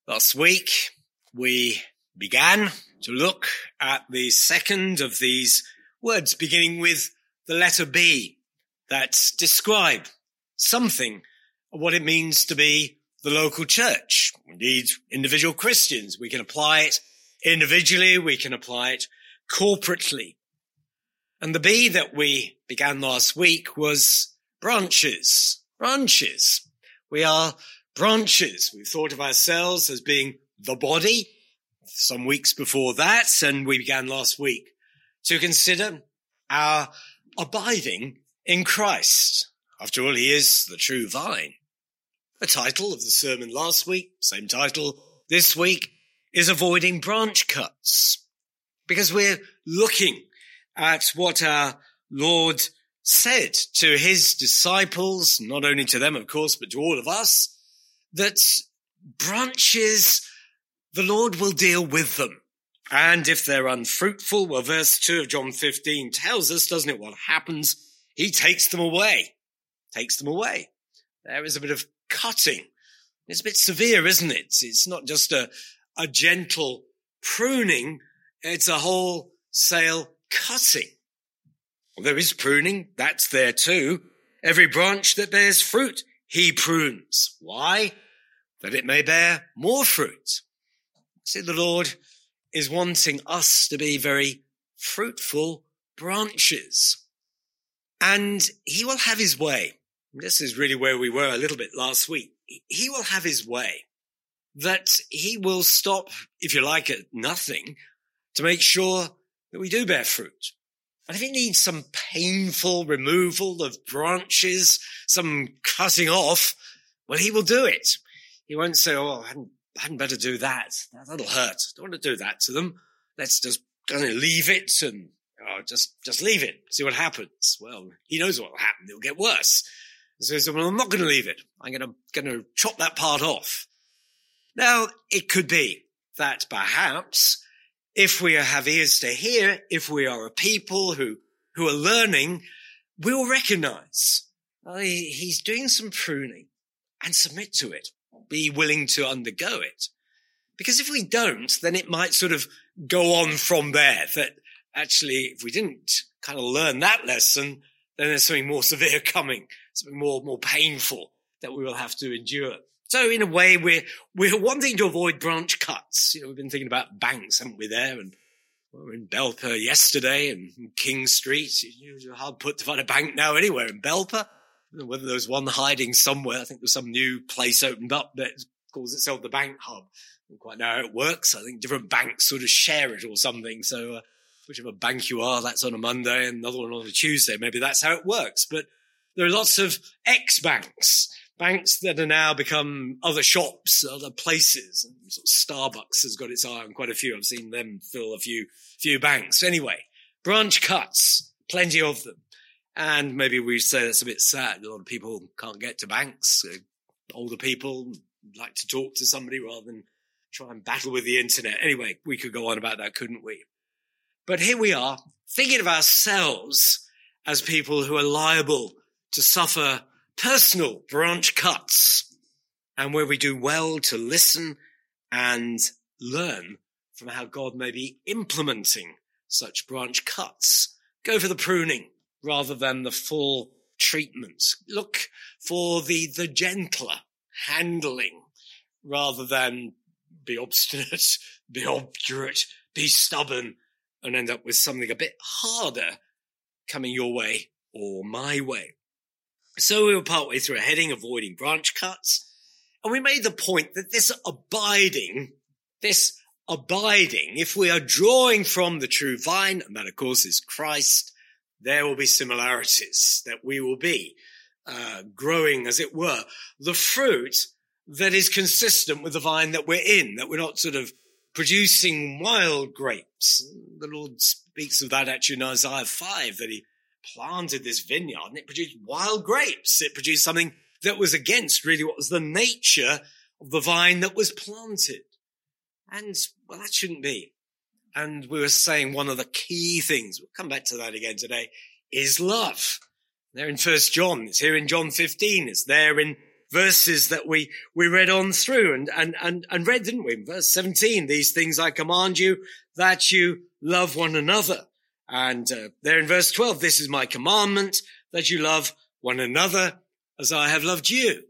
Last week, we began to look at the second of these words, beginning with the letter B, that describe something of what it means to be the local church. Indeed, individual Christians. We can apply it individually, we can apply it corporately. And the B that we began last week was branches. Branches. We are branches. We've thought of ourselves as being the body some weeks before that, and we began last week to consider our abiding in Christ. After all, he is the true vine. The title of the sermon last week, same title this week, is Avoiding Branch Cuts, because we're looking at what our Lord said to his disciples, not only to them, of course, but to all of us, that branches, the Lord will deal with them. And if they're unfruitful, well, verse 2 of John 15 tells us, doesn't it, what happens? He takes them away. Takes them away. There is a bit of cutting. It's a bit severe, isn't it? It's not just a gentle pruning. It's a wholesale cutting. Well, there is pruning. That's there too. Every branch that bears fruit, he prunes. Why? That it may bear more fruit. See, the Lord is wanting us to be very fruitful branches. And he will have his way. This is really where we were a little bit last week. He will have his way. That he will stop, if you like, at nothing to make sure that we do bear fruit. And if it needs some painful removal of branches, some cutting off, well, he will do it. He won't say, I hadn't better do that. That'll hurt. Don't want to do that to them. Let's just kind of leave it and just leave it. See what happens. Well, he knows what will happen. It'll get worse. So he said, well, I'm not going to leave it. I'm going to chop that part off. Now, it could be that perhaps if we have ears to hear, if we are a people who are learning, we will recognize he's doing some pruning and submit to it, be willing to undergo it. Because if we don't, then it might sort of go on from there, that actually if we didn't kind of learn that lesson, then there's something more severe coming, something more painful that we will have to endure. So in a way, we're wanting to avoid branch cuts. We've been thinking about banks, haven't we, there? And we were in Belper yesterday and King Street. It's hard put to find a bank now anywhere in Belper. I don't know whether there was one hiding somewhere. I think there's some new place opened up that calls itself the Bank Hub. I don't quite know how it works. I think different banks sort of share it or something. So whichever bank you are, that's on a Monday and another one on a Tuesday. Maybe that's how it works. But there are lots of ex-banks. Banks that are now become other shops, other places. And sort of Starbucks has got its eye on quite a few. I've seen them fill a few banks. Anyway, branch cuts, plenty of them. And maybe we say that's a bit sad. A lot of people can't get to banks. Older people like to talk to somebody rather than try and battle with the internet. Anyway, we could go on about that, couldn't we? But here we are, thinking of ourselves as people who are liable to suffer personal branch cuts, and where we do well to listen and learn from how God may be implementing such branch cuts. Go for the pruning rather than the full treatment. Look for the gentler handling rather than be obstinate, be obdurate, be stubborn, and end up with something a bit harder coming your way or my way. So we were partway through a heading, Avoiding Branch Cuts, and we made the point that this abiding, if we are drawing from the true vine, and that of course is Christ, there will be similarities, that we will be growing, as it were, the fruit that is consistent with the vine that we're in, that we're not sort of producing wild grapes. The Lord speaks of that actually in Isaiah 5, that he planted this vineyard and it produced wild grapes. It produced something that was against really what was the nature of the vine that was planted. And, well, that shouldn't be. And we were saying one of the key things, we'll come back to that again today, is love. There in 1 John, it's here in John 15, it's there in verses that we read on through and read, didn't we? In verse 17, these things I command you, that you love one another. And there in verse 12, this is my commandment, that you love one another as I have loved you.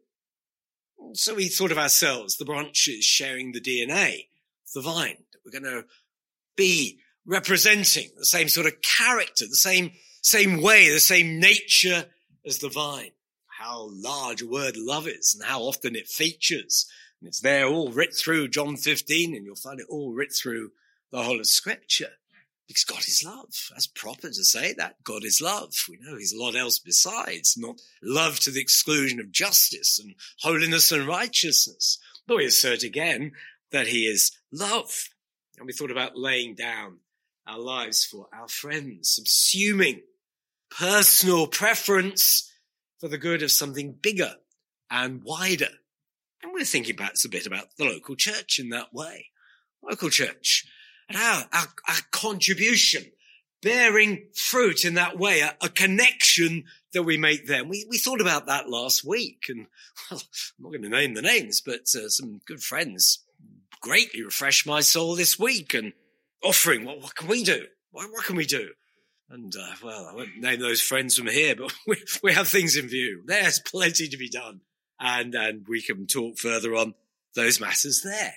So we thought of ourselves, the branches sharing the DNA of the vine, that we're going to be representing the same sort of character, the same way, the same nature as the vine. How large a word love is and how often it features. And it's there all writ through John 15, and you'll find it all writ through the whole of Scripture. Because God is love. That's proper to say that. God is love. We know he's a lot else besides, not love to the exclusion of justice and holiness and righteousness. But we assert again that he is love. And we thought about laying down our lives for our friends, subsuming personal preference for the good of something bigger and wider. And we're thinking perhaps a bit about the local church in that way. Local church and our contribution, bearing fruit in that way, a connection that we make there. We thought about that last week, and well, I'm not going to name the names, but some good friends greatly refreshed my soul this week and offering, what can we do? What can we do? And, well, I won't name those friends from here, but we have things in view. There's plenty to be done. And we can talk further on those matters there.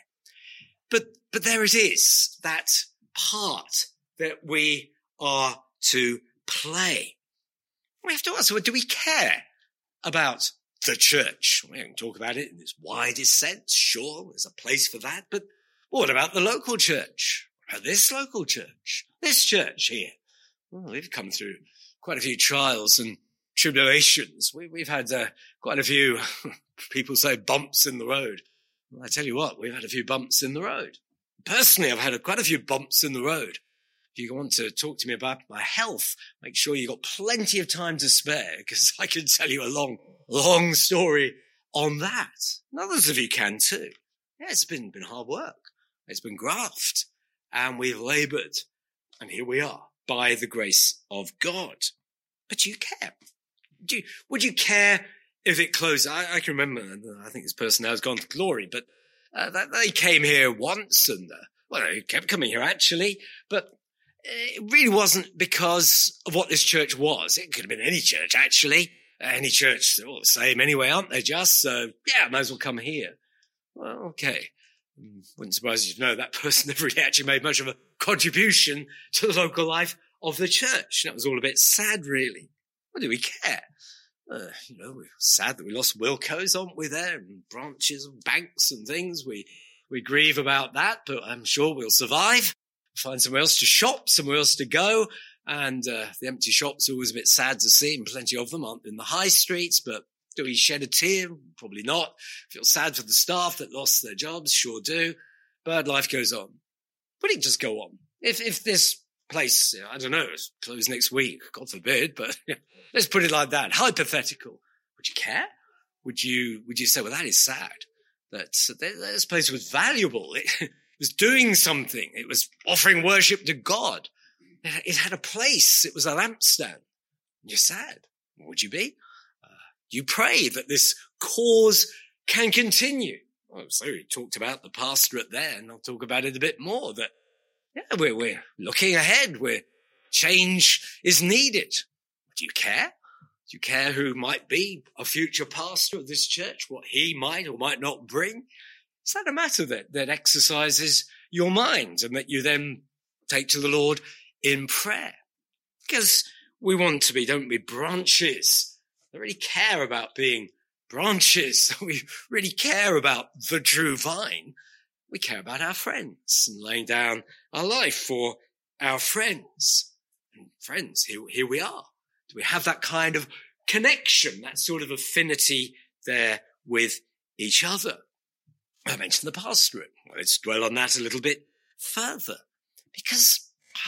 But there it is, that part that we are to play. We have to ask, well, do we care about the church? We can talk about it in its widest sense. Sure, there's a place for that. But what about the local church? This local church? This church here? Well, we've come through quite a few trials and tribulations. We've had quite a few, people say, bumps in the road. Well, I tell you what, we've had a few bumps in the road. Personally, I've had quite a few bumps in the road. If you want to talk to me about my health, make sure you've got plenty of time to spare, because I can tell you a long story on that. And others of you can too. Yeah, it's been hard work. It's been graft. And we've labored. And here we are, by the grace of God. But do you care? Would you care if it closed? I can remember, I think this person now has gone to glory, but they came here once and, they kept coming here actually, but it really wasn't because of what this church was. It could have been any church actually. Any church, they're all the same anyway, aren't they just? So, yeah, might as well come here. Well, okay. Wouldn't surprise you to know that person never really actually made much of a contribution to the local life of the church. That was all a bit sad, really. What do we care? We're sad that we lost Wilco's, aren't we, there? And branches and banks and things. We grieve about that, but I'm sure we'll survive. Find somewhere else to shop, somewhere else to go. And the empty shops are always a bit sad to see, and plenty of them aren't in the high streets, but do we shed a tear? Probably not. Feel sad for the staff that lost their jobs? Sure do. But life goes on. Would it just go on? If this place, I don't know, is closed next week, God forbid, but let's put it like that. Hypothetical. Would you care? Would you say, well, that is sad. That this place was valuable. It was doing something. It was offering worship to God. It had a place. It was a lampstand. You're sad. Would you be? You pray that this cause can continue. Well, so we talked about the pastorate there, and I'll talk about it a bit more, that we're looking ahead, where change is needed. Do you care? Do you care who might be a future pastor of this church, what he might or might not bring? Is that a matter that exercises your mind and that you then take to the Lord in prayer? Because we want to be, don't we, branches that really care about being branches. We really care about the true vine. We care about our friends and laying down our life for our friends. And friends, here we are. Do we have that kind of connection, that sort of affinity there with each other? I mentioned the pastorate. Let's dwell on that a little bit further. Because,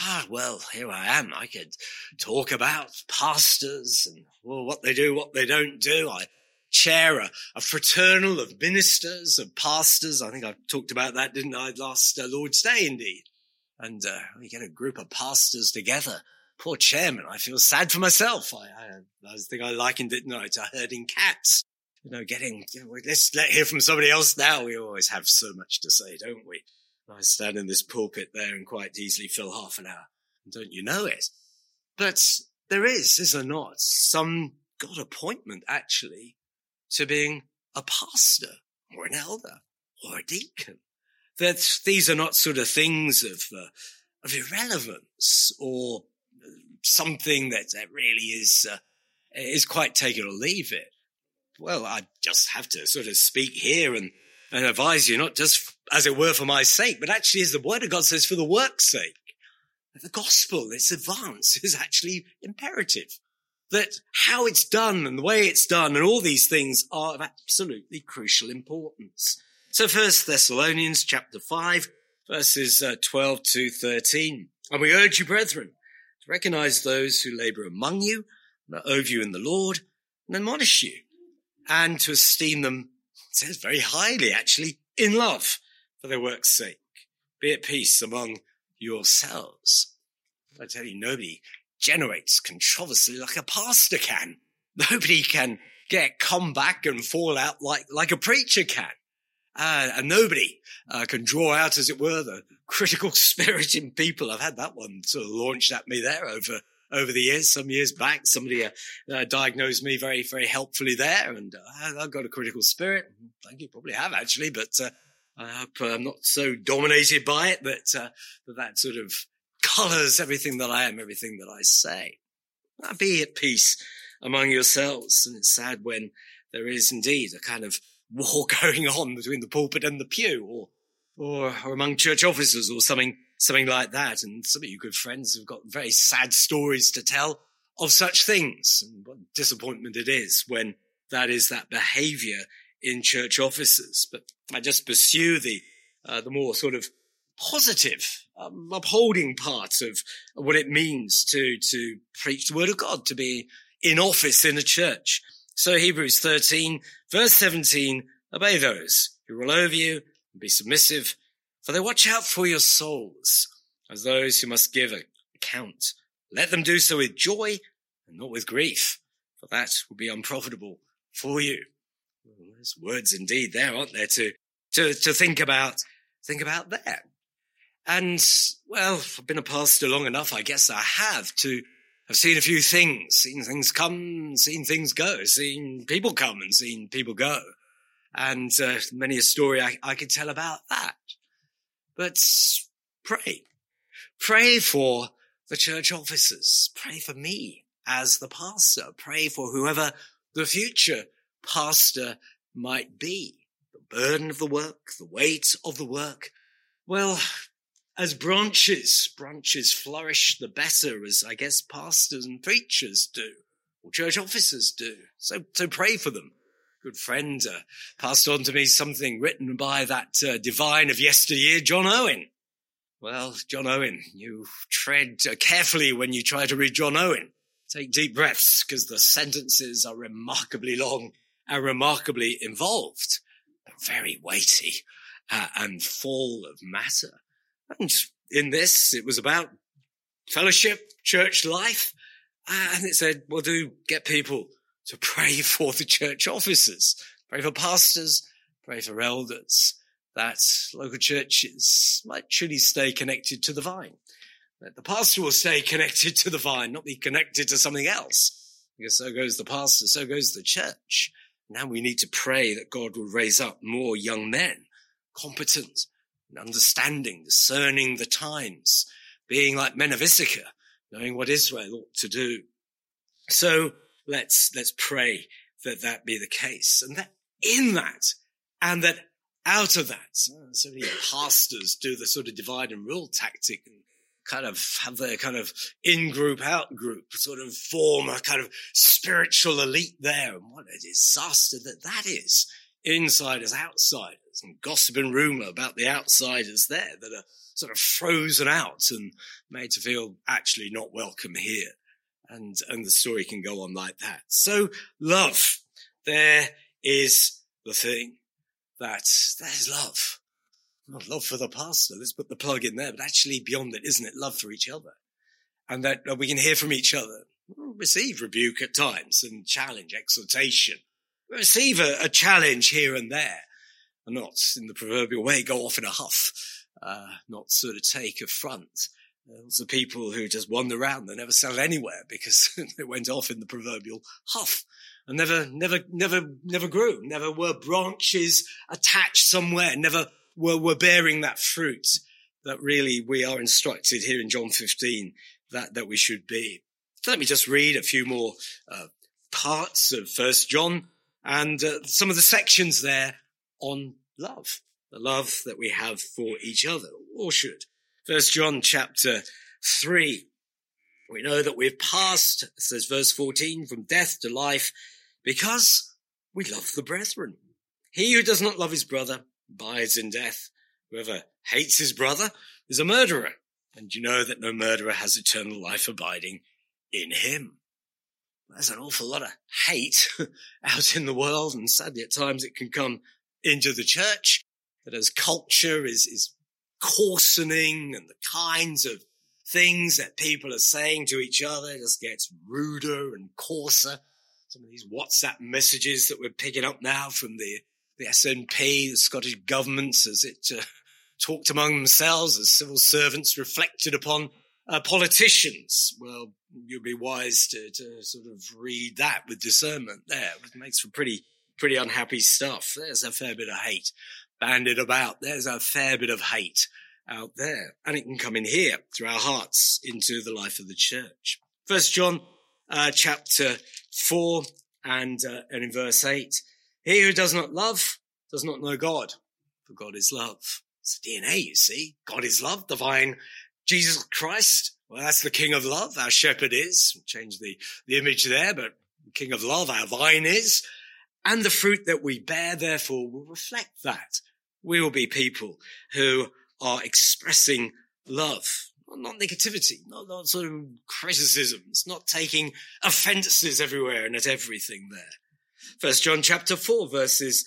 here I am. I could talk about pastors and what they do, what they don't do. I chair a fraternal of ministers, of pastors. I think I talked about that, didn't I, last Lord's Day, indeed. And we get a group of pastors together. Poor chairman, I feel sad for myself. I think I likened it to herding cats let's hear from somebody else now. We always have so much to say, don't we? I stand in this pulpit there and quite easily fill half an hour. Don't you know it? But there is there not, some God appointment actually to being a pastor or an elder or a deacon. That these are not sort of things of irrelevance or something that really is quite take it or leave it. Well, I just have to sort of speak here and advise you, not just as it were for my sake, but actually as the word of God says, for the work's sake. The gospel, its advance is actually imperative. That how it's done and the way it's done and all these things are of absolutely crucial importance. So 1 Thessalonians chapter 5, verses 12 to 13. And we urge you, brethren, to recognize those who labor among you, and are over you in the Lord, and admonish you, and to esteem them, it says very highly actually, in love for their work's sake. Be at peace among yourselves. I tell you, nobody generates controversy like a pastor can. Nobody can get comeback and fall out like a preacher can. And nobody can draw out, as it were, the critical spirit in people. I've had that one sort of launched at me there over the years. Some years back, somebody diagnosed me very, very helpfully there, and I've got a critical spirit. I think you probably have actually, but I hope I'm not so dominated by it that sort of colours everything that I am, everything that I say. Be at peace among yourselves. And it's sad when there is indeed a kind of war going on between the pulpit and the pew, or among church officers, or something like that. And some of you good friends have got very sad stories to tell of such things, and what disappointment it is when that is that behaviour in church offices. But I just pursue the more sort of positive, upholding part of what it means to preach the word of God, to be in office in a church. So Hebrews 13, verse 17, obey those who rule over you and be submissive, for they watch out for your souls as those who must give account. Let them do so with joy and not with grief, for that will be unprofitable for you. Well, there's words indeed there, aren't there, to think about there. And, well, I've been a pastor long enough, I guess I have, to have seen a few things, seen things come, seen things go, seen people come and seen people go. And many a story I could tell about that. But pray for the church officers. Pray for me as the pastor. Pray for whoever the future pastor might be. The burden of the work, the weight of the work. Well, as branches flourish the better, as I guess pastors and preachers do, or church officers do. So pray for them. Good friend passed on to me something written by that divine of yesteryear, John Owen. Well, John Owen, you tread carefully when you try to read John Owen. Take deep breaths, because the sentences are remarkably long and remarkably involved, but very weighty and full of matter. And in this, it was about fellowship, church life. And it said, well, do get people to pray for the church officers, pray for pastors, pray for elders, that local churches might truly stay connected to the vine. That the pastor will stay connected to the vine, not be connected to something else. Because so goes the pastor, so goes the church. Now we need to pray that God will raise up more young men, competent, understanding, discerning the times, being like men of Issachar, knowing what Israel ought to do. So let's pray that be the case, and that in that, and that out of that, so many pastors do the sort of divide and rule tactic and kind of have their kind of in-group, out-group, sort of form a kind of spiritual elite there. And what a disaster that is. Insiders, outsiders, and gossip and rumour about the outsiders there that are sort of frozen out and made to feel actually not welcome here. And the story can go on like that. So love, there is the thing. There's love. Not love for the pastor, let's put the plug in there, but actually beyond it, isn't it? Love for each other. And that we can hear from each other, receive rebuke at times and challenge, exhortation. We receive a challenge here and there, and not in the proverbial way, go off in a huff, not sort of take a front. There's the people who just wander around, they never settle anywhere because they went off in the proverbial huff and never grew, never were branches attached somewhere, never were bearing that fruit that really we are instructed here in John 15 that we should be. So let me just read a few more parts of 1 John and some of the sections there on love, the love that we have for each other, or should. 1 John chapter 3, we know that we've passed, it says verse 14, from death to life because we love the brethren. He who does not love his brother abides in death. Whoever hates his brother is a murderer. And you know that no murderer has eternal life abiding in him. There's an awful lot of hate out in the world, and sadly at times it can come into the church. That as culture is coarsening and the kinds of things that people are saying to each other just gets ruder and coarser. Some of these WhatsApp messages that we're picking up now from the SNP, the Scottish governments, as it talked among themselves as civil servants reflected upon politicians. Well, you'd be wise to sort of read that with discernment there. It makes for pretty unhappy stuff. There's a fair bit of hate bandied about. There's a fair bit of hate out there. And it can come in here through our hearts into the life of the church. 1 John chapter 4 and in verse 8, he who does not love does not know God, for God is love. It's the DNA, you see. God is love, the vine, Jesus Christ. Well, that's the King of love, our shepherd is. We'll change the image there, but the King of love, our vine is. And the fruit that we bear, therefore, will reflect that. We will be people who are expressing love, not negativity, not sort of criticisms, not taking offences everywhere and at everything there. 1 John chapter 4, verses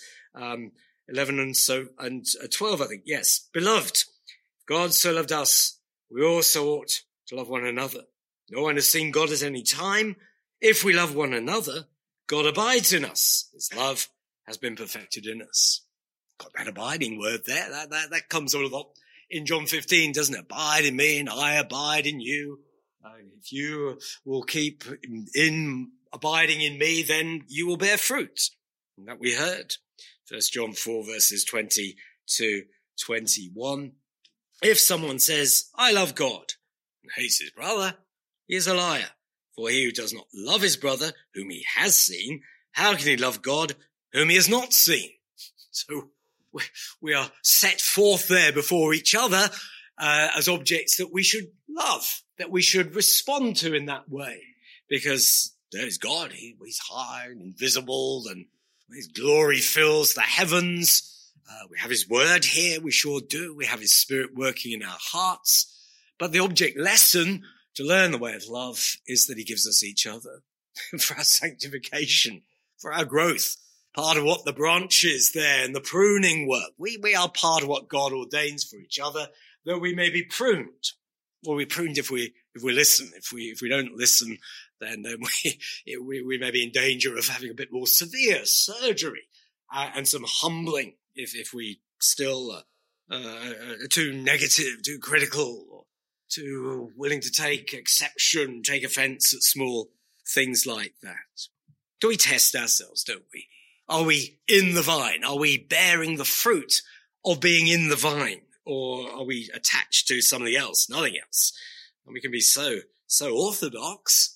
11 and 12, I think. Yes, beloved, God so loved us, we also ought to love one another. No one has seen God at any time. If we love one another, God abides in us. His love has been perfected in us. Got that abiding word there. That comes all up in John 15, doesn't it? Abide in me and I abide in you. If you will keep abiding in me, then you will bear fruit. And that we heard. 1 John 4 verses 20 to 21. If someone says, I love God, and hates his brother, he is a liar. For he who does not love his brother, whom he has seen, how can he love God, whom he has not seen? So we are set forth there before each other as objects that we should love, that we should respond to in that way. Because there is God, he's high and invisible, and his glory fills the heavens. We have his word here, we sure do. We have his spirit working in our hearts. But the object lesson to learn the way of love is that he gives us each other for our sanctification, for our growth. Part of what the branch is there and the pruning work. We are part of what God ordains for each other, that we may be pruned. Well, we're pruned if we listen. If we don't listen, then we may be in danger of having a bit more severe surgery and some humbling if we still are too negative, too critical, or too willing to take exception, take offence at small things like that. Do we test ourselves, don't we? Are we in the vine? Are we bearing the fruit of being in the vine? Or are we attached to something else, nothing else? And we can be so orthodox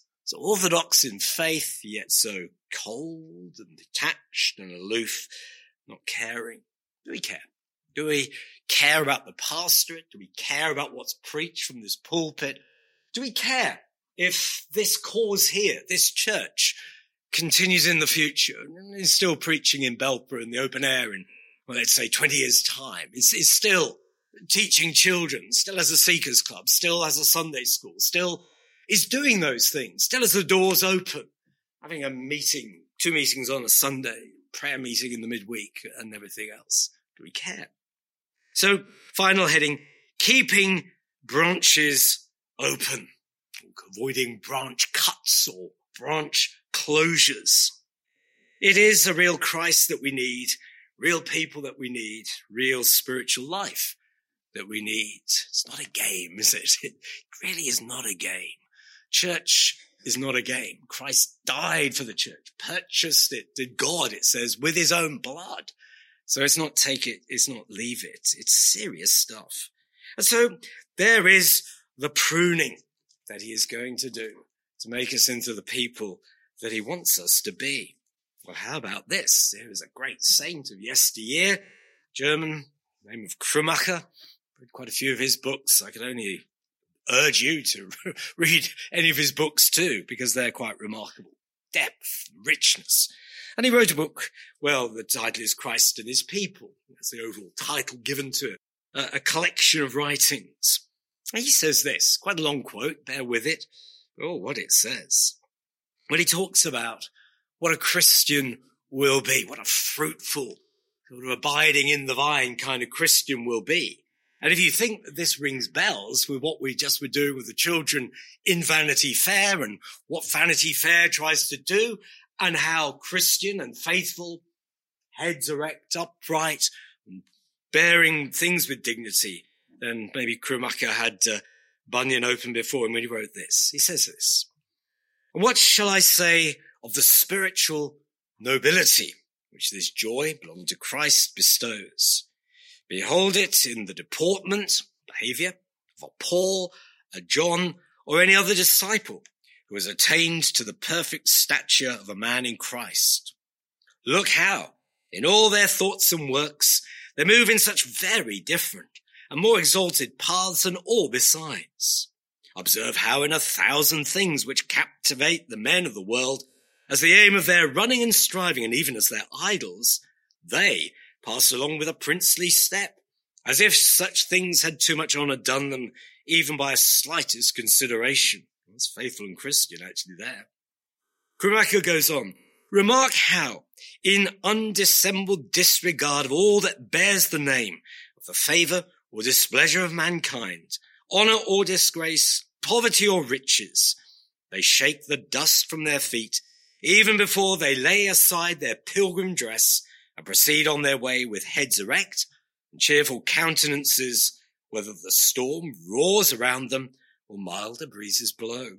in faith, yet so cold and detached and aloof, not caring. Do we care? Do we care about the pastorate? Do we care about what's preached from this pulpit? Do we care if this cause here, this church, continues in the future and is still preaching in Belper in the open air in, well, let's say 20 years' time, is still teaching children, still has a Seekers Club, still has a Sunday school, still is doing those things, still has the doors open, having a meeting, 2 meetings on a Sunday, prayer meeting in the midweek and everything else. Do we care? So, final heading, keeping branches open, avoiding branch cuts or branch closures. It is a real Christ that we need, real people that we need, real spiritual life that we need. It's not a game, is it? It really is not a game. Church is not a game. Christ died for the church, purchased it, did God, it says, with his own blood. So it's not take it, it's not leave it. It's serious stuff. And so there is the pruning that he is going to do to make us into the people that he wants us to be. Well, how about this? There is a great saint of yesteryear, German, name of Krummacher. Read quite a few of his books. I could only urge you to read any of his books too, because they're quite remarkable. Depth, richness. And he wrote a book, well, the title is Christ and his People. That's the overall title given to it. A collection of writings. And he says this, quite a long quote, bear with it. Oh, what it says. When he talks about what a Christian will be, what a fruitful, sort of abiding in the vine kind of Christian will be. And if you think that this rings bells with what we just were doing with the children in Vanity Fair and what Vanity Fair tries to do and how Christian and faithful, heads erect, upright, and bearing things with dignity, then maybe Krummacher had Bunyan open before him when he wrote this. He says this, "And what shall I say of the spiritual nobility which this joy belonging to Christ bestows? Behold it in the deportment, behavior of a Paul, a John, or any other disciple who has attained to the perfect stature of a man in Christ. Look how, in all their thoughts and works, they move in such very different and more exalted paths than all besides. Observe how in 1,000 things which captivate the men of the world, as the aim of their running and striving, and even as their idols, they pass along with a princely step, as if such things had too much honour done them, even by a slightest consideration." That's faithful and Christian actually there. Krummacher goes on, "Remark how, in undissembled disregard of all that bears the name of the favour or displeasure of mankind, honour or disgrace, poverty or riches, they shake the dust from their feet, even before they lay aside their pilgrim dress and proceed on their way with heads erect and cheerful countenances, whether the storm roars around them or milder breezes blow.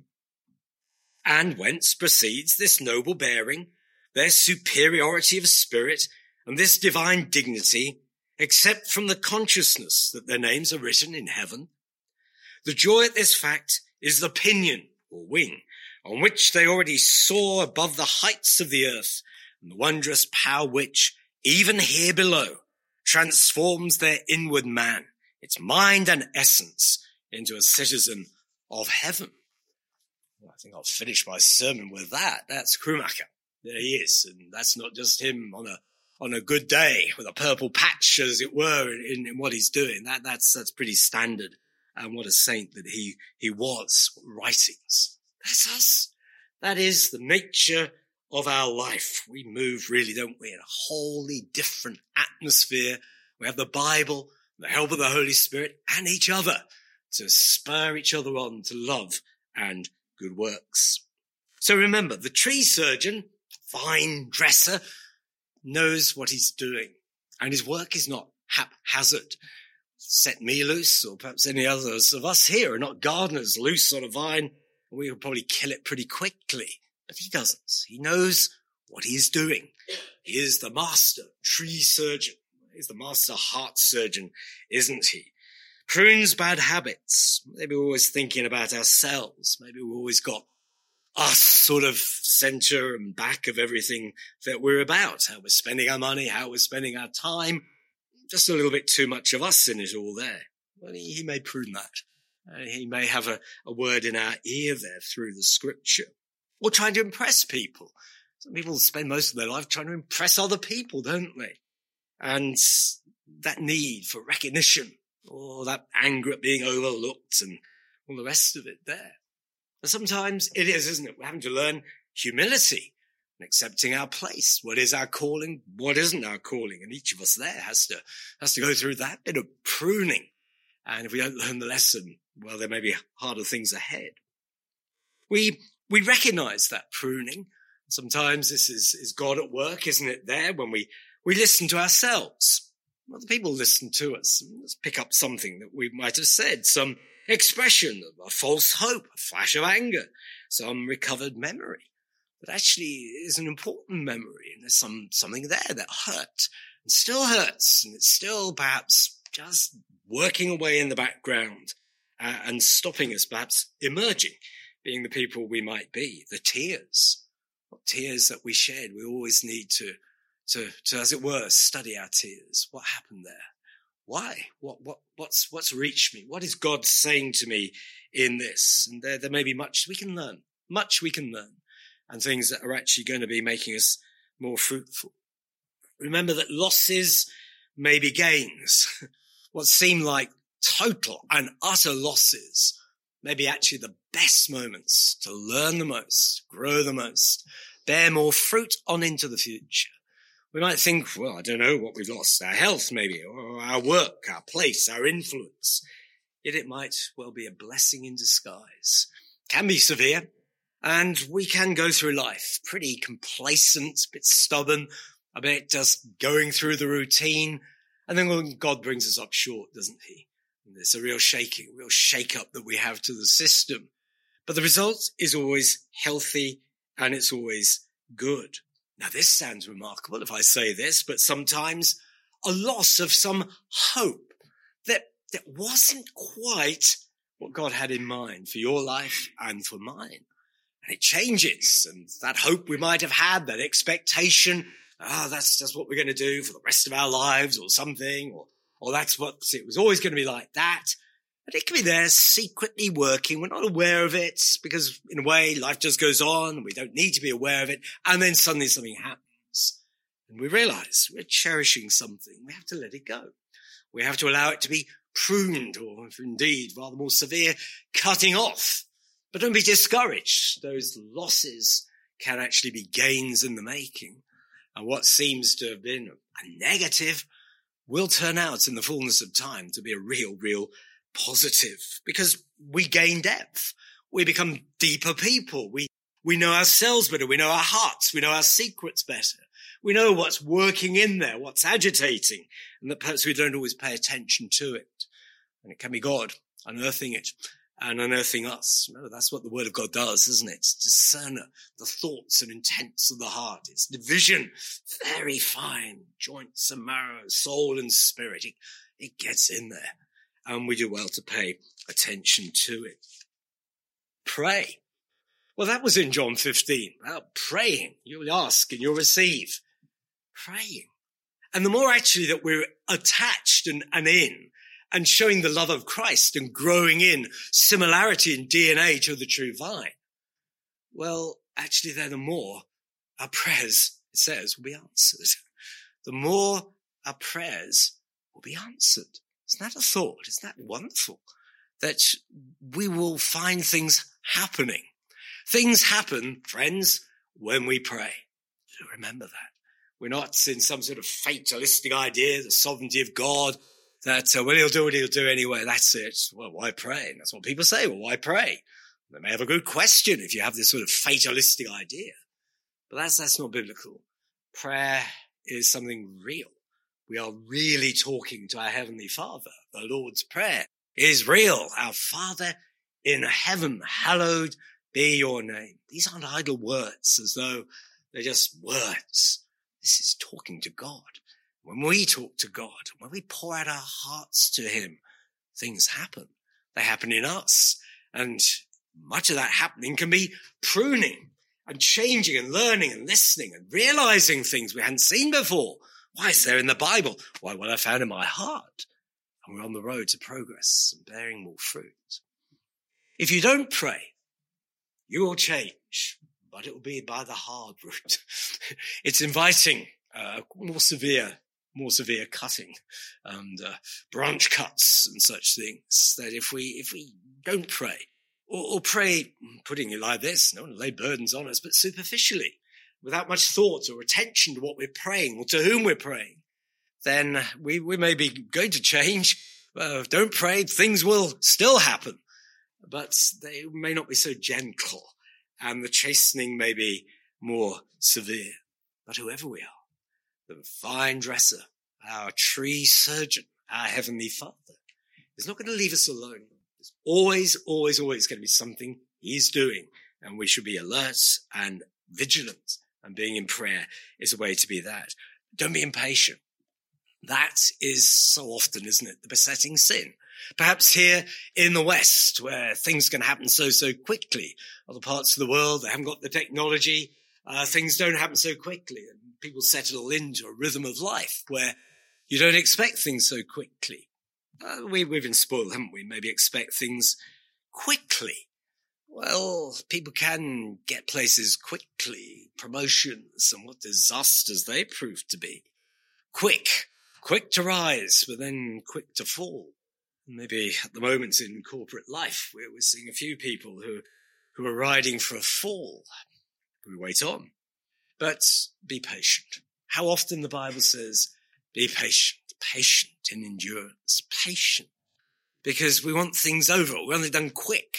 And whence proceeds this noble bearing, their superiority of spirit, and this divine dignity, except from the consciousness that their names are written in heaven? The joy at this fact is the pinion, or wing, on which they already soar above the heights of the earth, and the wondrous power which, even here below, transforms their inward man, its mind and essence, into a citizen of heaven." Well, I think I'll finish my sermon with that. That's Krummacher. There he is. And that's not just him on a good day with a purple patch, as it were, in what he's doing. That's pretty standard. And what a saint that he was. Writings. That's us. That is the nature of our life. We move really, don't we, in a wholly different atmosphere. We have the Bible, the help of the Holy Spirit, and each other to spur each other on to love and good works. So remember, the tree surgeon, vine dresser, knows what he's doing, and his work is not haphazard. Set me loose, or perhaps any others of us here are not gardeners loose on a vine. We would probably kill it pretty quickly. But he doesn't. He knows what he is doing. He is the master tree surgeon. He's the master heart surgeon, isn't he? Prunes bad habits. Maybe we're always thinking about ourselves. Maybe we've always got us sort of center and back of everything that we're about, how we're spending our money, how we're spending our time. Just a little bit too much of us in it all there. Well, he may prune that. He may have a word in our ear there through the scripture. Or trying to impress people. Some people spend most of their life trying to impress other people, don't they? And that need for recognition, or that anger at being overlooked and all the rest of it there. And sometimes it is, isn't it? We're having to learn humility and accepting our place. What is our calling? What isn't our calling? And each of us there has to go through that bit of pruning. And if we don't learn the lesson, well, there may be harder things ahead. We recognize that pruning Sometimes this is God at work, isn't it, there when we listen to ourselves. Other people listen to us. Let's pick up something that we might have said, some expression of a false hope, a flash of anger, some recovered memory that actually is an important memory, and there's something there that hurt and still hurts, and it's still perhaps just working away in the background and stopping us perhaps emerging, being the people we might be. The tears that we shed. We always need to, as it were, study our tears. What happened there? Why? What's reached me? What is God saying to me in this? And there may be much we can learn, and things that are actually going to be making us more fruitful. Remember that losses may be gains. What seem like total and utter losses may be actually the best moments to learn the most, grow the most, bear more fruit on into the future. We might think, well, I don't know what we've lost, our health maybe, or our work, our place, our influence. Yet it might well be a blessing in disguise. Can be severe, and we can go through life pretty complacent, a bit stubborn, a bit just going through the routine, and then when God brings us up short, doesn't he? And there's a real shake-up that we have to the system. But the result is always healthy, and it's always good. Now, this sounds remarkable if I say this, but sometimes a loss of some hope that wasn't quite what God had in mind for your life and for mine. And it changes, and that hope we might have had, that expectation, that's just what we're going to do for the rest of our lives or something, or that's what it was always going to be like that. But it can be there secretly working. We're not aware of it because in a way life just goes on. We don't need to be aware of it. And then suddenly something happens and we realize we're cherishing something. We have to let it go. We have to allow it to be pruned, or if indeed rather more severe, cutting off. But don't be discouraged. Those losses can actually be gains in the making. And what seems to have been a negative will turn out in the fullness of time to be a real positive, because we gain depth. We become deeper people. We know ourselves better. We know our hearts. We know our secrets better. We know what's working in there, what's agitating, and that perhaps we don't always pay attention to it. And it can be God unearthing it and unearthing us. Remember, that's what the Word of God does, isn't it? It's discern the thoughts and intents of the heart. It's division, very fine, joints and marrow, soul and spirit. It gets in there. And we do well to pay attention to it. Pray. Well, that was in John 15, about praying. You'll ask and you'll receive. Praying. And the more actually that we're attached and in, and showing the love of Christ and growing in similarity in DNA to the true vine, well, actually then the more our prayers, it says, will be answered. The more our prayers will be answered. Isn't that a thought? Isn't that wonderful? That we will find things happening. Things happen, friends, when we pray. So remember that. We're not in some sort of fatalistic idea, the sovereignty of God, that, well, he'll do what he'll do anyway. That's it. Well, why pray? And that's what people say. Well, why pray? They may have a good question if you have this sort of fatalistic idea. But that's not biblical. Prayer is something real. We are really talking to our Heavenly Father. The Lord's Prayer is real. Our Father in heaven, hallowed be your name. These aren't idle words as though they're just words. This is talking to God. When we talk to God, when we pour out our hearts to him, things happen. They happen in us. And much of that happening can be pruning and changing and learning and listening and realizing things we hadn't seen before. Why is there in the Bible? Why, well, I found in my heart. And we're on the road to progress and bearing more fruit. If you don't pray, you will change, but it will be by the hard route. It's inviting more severe cutting and branch cuts and such things. That if we don't pray, or pray, putting it like this, no one lay burdens on us, but superficially, without much thought or attention to what we're praying or to whom we're praying, then we may be going to change. Don't pray, things will still happen, but they may not be so gentle, and the chastening may be more severe. But whoever we are, the vine dresser, our tree surgeon, our heavenly Father, is not going to leave us alone. There's always, always, always going to be something he's doing, and we should be alert and vigilant, and being in prayer is a way to be that. Don't be impatient. That is so often, isn't it, the besetting sin? Perhaps here in the West, where things can happen so quickly. Other parts of the world, they haven't got the technology. Things don't happen so quickly, and people settle into a rhythm of life where you don't expect things so quickly. We've been spoiled, haven't we? Maybe expect things quickly. Well, people can get places quickly, promotions, and what disasters they prove to be. Quick to rise, but then quick to fall. Maybe at the moment in corporate life, we're seeing a few people who are riding for a fall. We wait on, but be patient. How often the Bible says, be patient in endurance, patient, because we want things over. We want it done quick.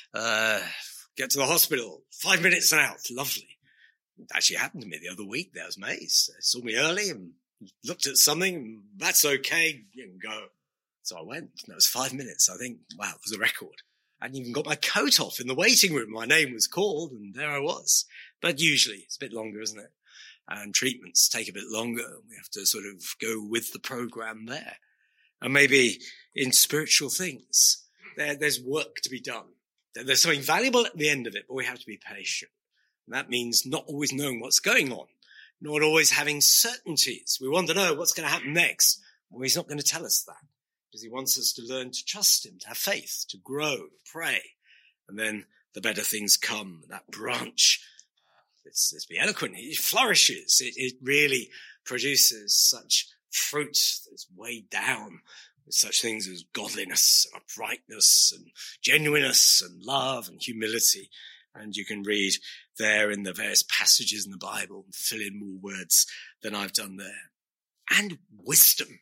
Get to the hospital, 5 minutes and out, lovely. It actually happened to me the other week. There was Maze. They saw me early and looked at something, and that's okay, you can go. So I went, and it was 5 minutes. I think, wow, it was a record. I hadn't even got my coat off in the waiting room. My name was called, and there I was. But usually it's a bit longer, isn't it? And treatments take a bit longer. We have to sort of go with the program there. And maybe in spiritual things, there's work to be done. There's something valuable at the end of it, but we have to be patient. And that means not always knowing what's going on, not always having certainties. We want to know what's going to happen next. Well, he's not going to tell us that, because he wants us to learn to trust him, to have faith, to grow, to pray. And then the better things come. That branch, let's be eloquent, it flourishes. It really produces such fruit that's weighed down with such things as godliness and uprightness and genuineness and love and humility. And you can read there in the various passages in the Bible and fill in more words than I've done there. And wisdom.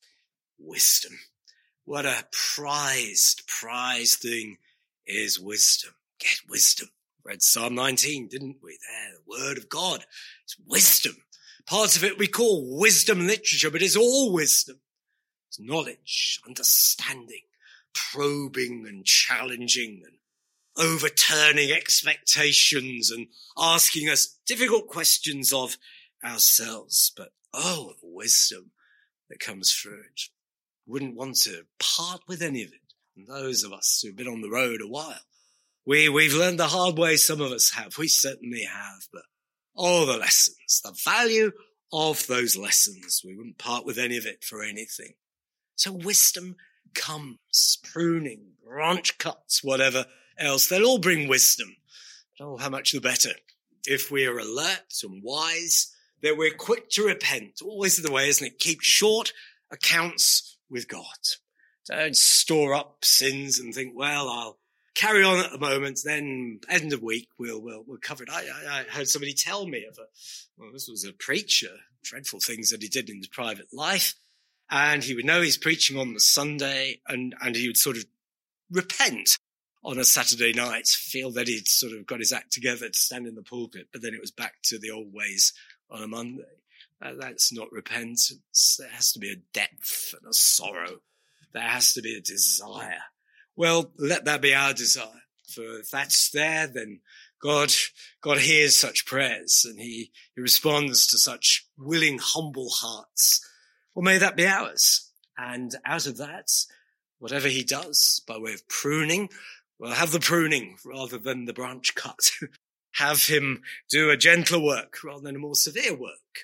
Wisdom. What a prized thing is wisdom. Get wisdom. Read Psalm 19, didn't we? There, the word of God. It's wisdom. Parts of it we call wisdom literature, but it's all wisdom. It's knowledge, understanding, probing and challenging and overturning expectations and asking us difficult questions of ourselves. But the wisdom that comes through it. Wouldn't want to part with any of it. And those of us who've been on the road a while, we've learned the hard way. Some of us have. We certainly have. But all the lessons, the value of those lessons, we wouldn't part with any of it for anything. So wisdom comes, pruning, branch cuts, whatever else. They'll all bring wisdom. But how much the better. If we are alert and wise, that we're quick to repent. Always the way, isn't it? Keep short accounts with God. Don't store up sins and think, well, I'll carry on at the moment, then end of week we'll cover it. I heard somebody tell me of this was a preacher, dreadful things that he did in his private life, and he would know he's preaching on the Sunday, and he would sort of repent on a Saturday night, feel that he'd sort of got his act together to stand in the pulpit, but then it was back to the old ways on a Monday. That's not repentance. There has to be a depth and a sorrow. There has to be a desire. Well, let that be our desire. For if that's there, then God hears such prayers and he responds to such willing, humble hearts. Well, may that be ours. And out of that, whatever he does by way of pruning, we'll have the pruning rather than the branch cut. Have him do a gentler work rather than a more severe work.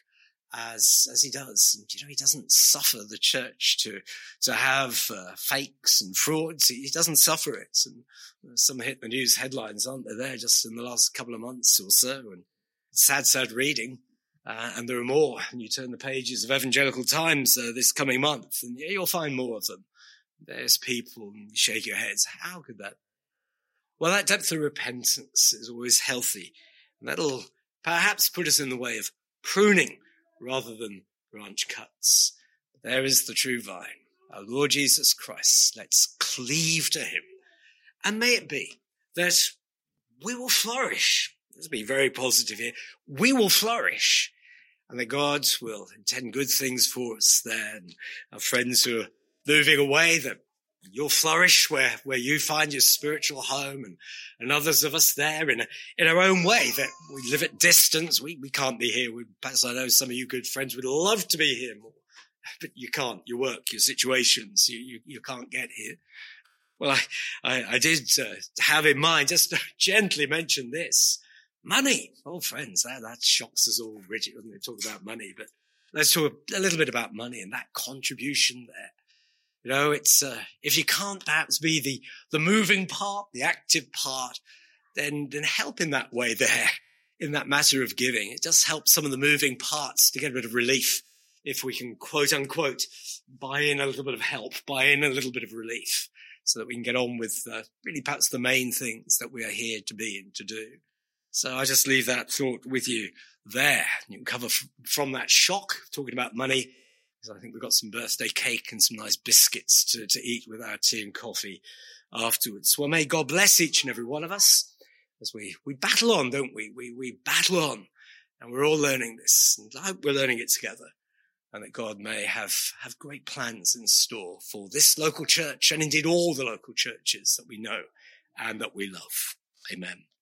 As he does. And, he doesn't suffer the church to have fakes and frauds. He doesn't suffer it. And some hit the news headlines, aren't they, there just in the last couple of months or so. And it's sad reading. And there are more. And you turn the pages of Evangelical Times this coming month, and you'll find more of them. There's people, and you shake your heads. How could that? Well, that depth of repentance is always healthy. And that'll perhaps put us in the way of pruning rather than branch cuts. There is the true vine, our Lord Jesus Christ. Let's cleave to him. And may it be that we will flourish let's be very positive here, we will flourish, and that God will intend good things for us there. And our friends who are moving away, that you'll flourish where you find your spiritual home, and others of us there in our own way, that we live at distance. We can't be here. Perhaps I know some of you good friends would love to be here more, but you can't. Your work, your situations, you can't get here. Well, I did have in mind just to gently mention this. Money. Oh, friends, that shocks us all, Bridget, doesn't it? Talk about money, but let's talk a little bit about money and that contribution there. You know, it's, if you can't perhaps be the moving part, the active part, then help in that way there, in that matter of giving. It just helps some of the moving parts to get a bit of relief. If we can, quote unquote, buy in a little bit of help, buy in a little bit of relief, so that we can get on with really perhaps the main things that we are here to be and to do. So I just leave that thought with you there. You can cover from that shock, talking about money, because I think we've got some birthday cake and some nice biscuits to eat with our tea and coffee afterwards. Well, may God bless each and every one of us as we battle on, don't we? We battle on, and we're all learning this, and I hope we're learning it together, and that God may have great plans in store for this local church, and indeed all the local churches that we know and that we love. Amen.